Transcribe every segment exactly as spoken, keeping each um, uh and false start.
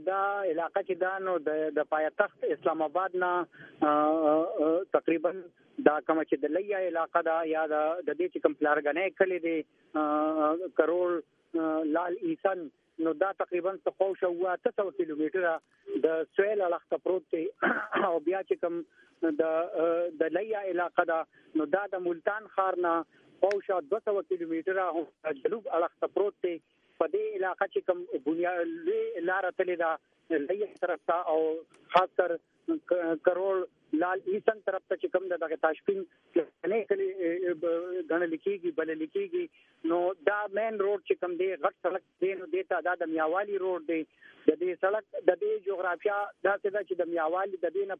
دا علاقه چې دا نو د پایتخت اسلام آباد نه تقریبا دا کوم چې د لیا علاقه دا یا د دې چې کوم پلارګنې کلی دی کرول لال ایسن نو دا تقریبا څو شو اته سوه کیلومتره د سویل علاقه پروت دی او بیا چې کوم د د لیا علاقه دا نو دا د ملتان ښار نه پوښه دوه سوه کیلومتره هم جنوب علاقه پروت دی په دې علاقه چې کوم بنیاد لار تللی دا لیا طرف ته او خاص کر کرول لال ایسن طرف ته چې کوم دغه تاشکین نه کلی غنل کیږي بل لیکيږي نو دا مین روډ چې کوم دی غټ سړک دی نو د تعداد د میاوالی روډ دی د دې سړک د دې جغرافیا دا څه چې د میاوالی د دې نه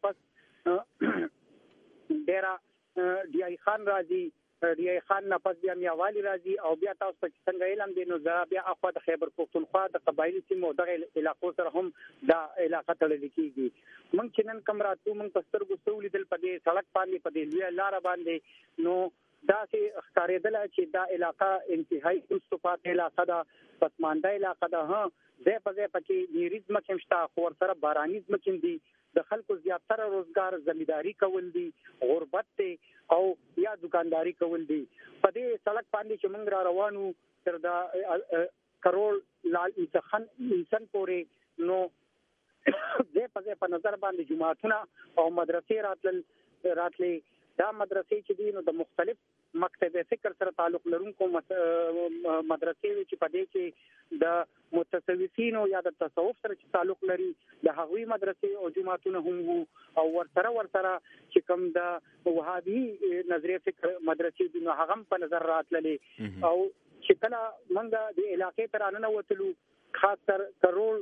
پس ډیره ډی آی خان راځي ډی آی خان نه پس بیا میاوالی راځي او بیا تاسو په څنګه علم دی نو زه بیا اخوا د خیبر پختونخوا د قبایلی سیمو دغه علاقو سره هم دا علاقه تړل کیږي موږ چې نن کوم راتو موږ په سترګو سولیدل په دې سړک باندې په دې لوی لار باندې نو دا چې ښکارېدل چې دا علاقه انتهایی مستفاد علاقه ده پسمانده علاقه ده ها ځای په ځای پکې نیریز مکم شته خو ورسره بارانیز مکم دي د خلکو زیاتره روزګار زمینداری کول دي غربت دی او یا دکانداری کول دي په دې سړک باندې چې موږ را روانو تر دا کرول لال ایسن ایسن پورې نو دې په دې په نظر باندې جماعتونه او مدرسې راتل راتلې دا مدرسې چې دي نو د مختلف مکتب فکر سره تعلق لرونکو مدرسې چې په دې کې د متصوفینو یا د تصوف سره چې تعلق لري د هغوی مدرسې او جماعتونه هم وو او ورسره ورسره چې کوم د وهابي نظریه فکر مدرسې دي نو هغه په نظر راتللې او چې کله موږ د علاقې تر اننه وتلو خاص تر کرول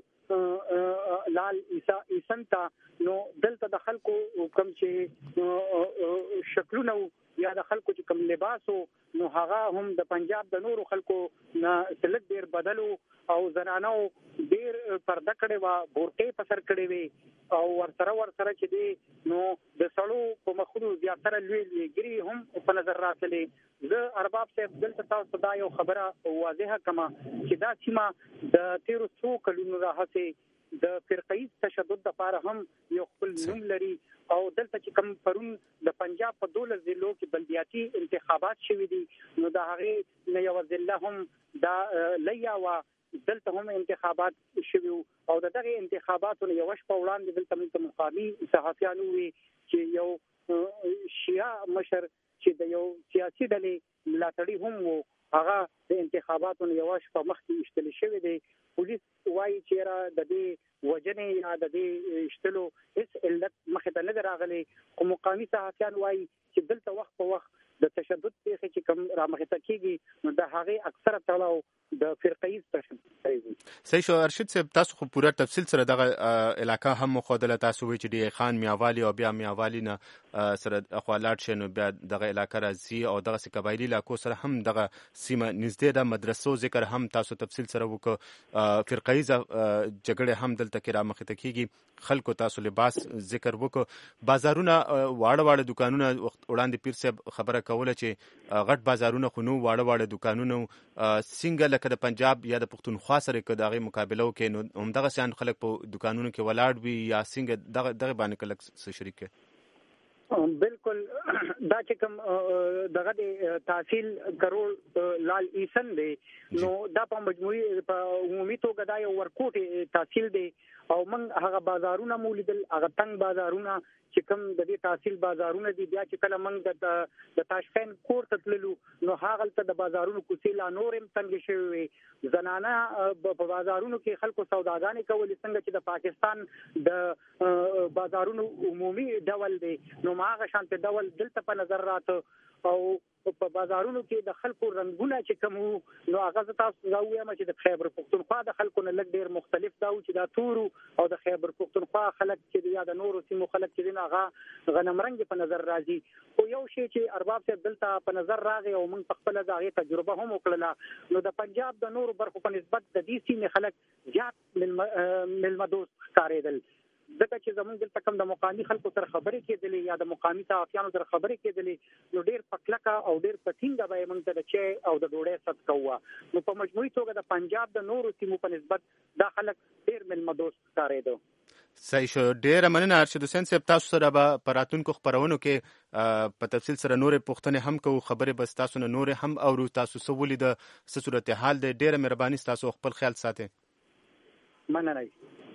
لال عیسی ایسن تا نو دلته د خلکو کوم چې شکلونه یا د خلکو چې کوم لباسو نو هغه هم د پنجاب د نورو خلکو نه تلک ډیر بدلو او زنانو ډیر پرده کړي وا بورټي په سر کړي وي او ورسره ورسره چې دی نو د سړو په مخونو زیاتره لوی لوی ګری هم په نظر راتلې زه ارباب صاحب دلته تاسو دا یو خبره واضحه کما چې دا سیمه د تیرو څو کلونو راهسه د فرقه‌ای تشدد لپاره هم یو خپل نوم لري او دلته چې کوم پرون د پنجاب په دولس ضلعو کې بلدیاتي انتخابات شوي دي نو دا هغه نه یو ضلع هم دا لیا وا دلته هم انتخابات شوي او دغه انتخاباتو یو شپه وړاندې دلته موږ مقامي صحافیانو وی چې یو شیعه مشر چې د یو سیاسي ډلې ملاتړي هم وو هغه د انتخاباتو یو شپه مخکې اشتل شوی دی پولیس وايي چې را د دې وجنې یا د دې اشتلو هیڅ علت مخې ته نه راغلي خو مقامي صحافیان وايي چې دلته وخت په وخت د تشدد پیښې چې کوم را مخې ته کیږي نو د هغه اکثره تړاو د فرقه‌ای تشدد کوي. صحیح شو ارشد صاحب تاسو خو پوره تفصیل سره دغه علاقہ هم خودله تاسو وی چې دی خان میاوالی او بیا میاوالی نه سره اخوالات شنو بیا دغه علاقہ راځي او دغه قبایلی علاقو سره هم دغه سیمه نږدې د مدرسو ذکر هم تاسو تفصیل سره وکړه فرقه‌ای جګړه هم دلته کې را مخې ته کیږي خلکو تاسو لباس ذکر وکړه بازارونه واړه واړه دکانونه وړاندې پیر صاحب خبره کوله چې غټ بازارونه خو نو واړه واړه دکانونه څنګه لکه د پنجاب یا د پښتونخوا سره کې دغه مقابله وکړي نو همدغه سیان خلک په دکانونو کې ولاړ وي یا څنګه دغه دغه باندې کلک څه شریک بالکل دا چې کوم دغه د تحصیل کرول لال ایسن دی نو دا په مجموعي په عمومي توګه دا یو ورکوټ تحصیل دی او موږ هغه بازارونه مولیدل هغه تنگ بازارونه چې کوم د دې تحصیل بازارونه دي بیا چې کله موږ د د تاشفین کور ته تللو نو هغه ته د بازارونو کوڅې لا نورم څنګه شوی زنانه په بازارونو کې خلکو سوداګانې کولې څنګه چې د پاکستان د بازارونو عمومي ډول دی نو ماغه شانت ډول دلته په نظر راته او په بازارونو کې د خلکو رنگونه چې کوم نو هغه تاسو راویم چې د خیبر پختونخوا د خلکو نه لږ ډیر مختلف دا چې دا تورو او د خیبر پختونخوا خلک چې یا د نورو سیمو خلک چې هغه غنمرنګ په نظر راځي او یو شی چې ارباب صاحب دلته په نظر راغی او موږ په خپل دغه تجربه هم وکړه نو د پنجاب د نورو برخو په نسبت د دې سیمې خلک زیات ملمدوس ښکارېدل ځکه چې زمونږ دلته کوم د مقامي خلکو سره خبرې کېدلې یا د مقامي صحافیانو سره خبرې کېدلې نو ډېر پکلکه او ډېر پټینګه به یې موږ ته د چای او د ډوډۍ صدقه وه نو په مجموعي توګه د پنجاب د نورو سیمو په نسبت دا خلک ډېر ملمدوس ښکارېدو. صحیح شو. ډیره مننه ارشد حسین صاحب. تاسو سره به په راتلونکو خپرونو کې په تفصیل سره نورې پوښتنې هم کوو، خبرې به تاسو نه نورې هم اورو. تاسو څه ولیده، څه صورتحال دی؟ ډیره مهرباني ستاسو، خپل خیال ساتئ. مننه.